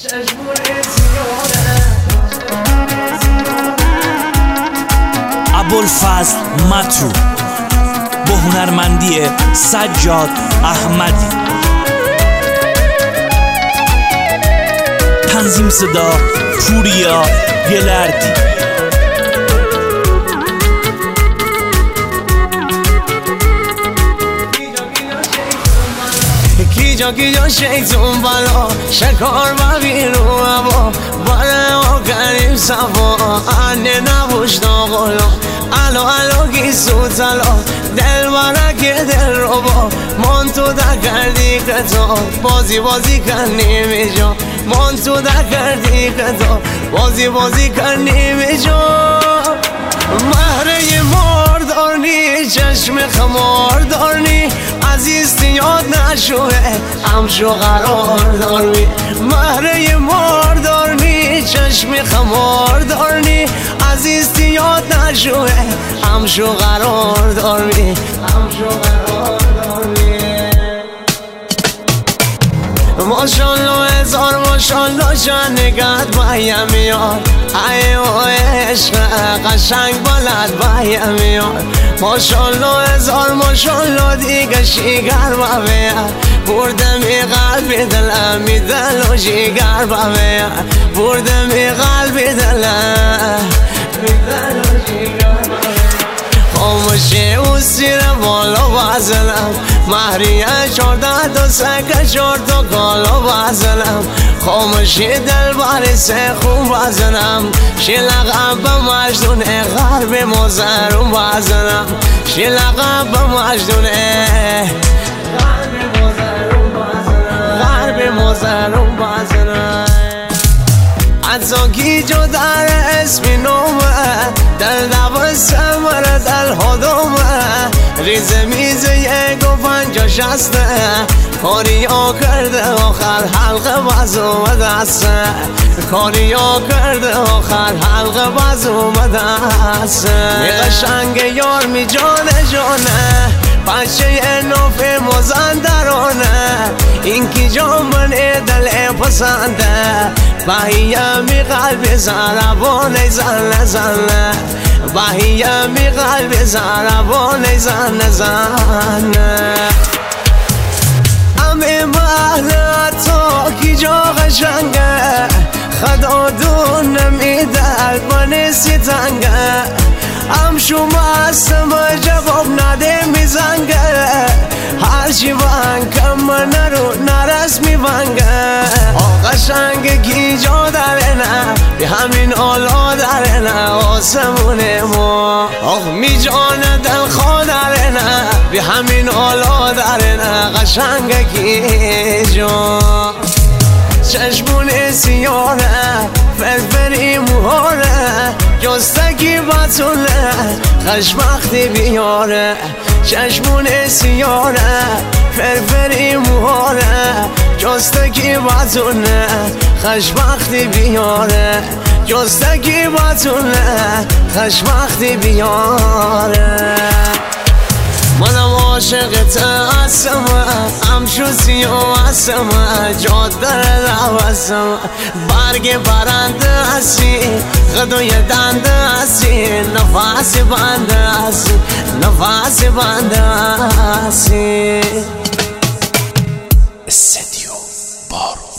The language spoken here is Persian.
ابوالفضل مطرود با هنرمندی سجاد احمدی. تنظیم صدا پوریا گلردی. کیجا کیجا شیطون بالا شکار و بیرو هوا باره و کریم صفا انه نبوش ناغلا الو الو گیسو تلا دل برک دل رو با من تو در کردی کتا بازی بازی کنی میجا من تو در کردی کتا بازی بازی کنی میجا مهره ماردارنی چشم خماردارنی عزیز یاد نشوه همشو قرار دارمی مهره ماردارنی چشم خماردارنی عزیز یاد نشوه همشو قرار دارمی همشو قرار دارمی ماشالله هزار ماشالله جان نگهت بایم میاد ای او عشق قشنگ بلد بایم میاد ماشالله هزار ماشالله دیگه شیگر با بیاد بردم ای قلبی دلم می دل و جیگر با بیاد بردم ای قلبی دلم می دل و جیگر با بیاد خاموشی او سیر بالا بازلم مهریه 14 تا سکه 4 تا کالا بازلم خاموشی دل بارسه خوب بازلم شی لقب مجنون غرب مزرون بازلم شی لقب مجنون غرب مزرون بازلم حتی جو در اسمی نومه دل دوسته مره دل هدومه ریز میز 1 و 50 شسته کاری ها کرده آخر حلقه باز اومده کاری ها کرده آخر حلقه باز اومده می قشنگ یار می جانه جانه بچه نوفه مزندرانه این کی جان من دل پسنده بهیه می قلب زربانه زنه زنه بهیه می قلب زربانه زنه زنه امی محله تا کی جا قشنگه خدا دون نمیده من ستنگه هم شما هستم جواب نده میزنگه هرچی وانکم من رو نرس میونگه قشنگ کی جا داره نه به همین آلا داره نه آسمونه ما آخ می جانه دل خواه داره نه به همین آلا داره نه قشنگ کی جا چشمون سیاره فرفری موهاره جستگی بطوله خشمختی بیاره چشمون سیاره فرفری موهاره جستگی بطوله خشمختی بیاره جستگی بطوله خشمختی بیاره منم عاشقت هستم همشو سیاه هستم جاده لوستم برگ برنده هستی غدوی دنده هستی نفس بنده هستی نفس بنده هستی استدیو بارون.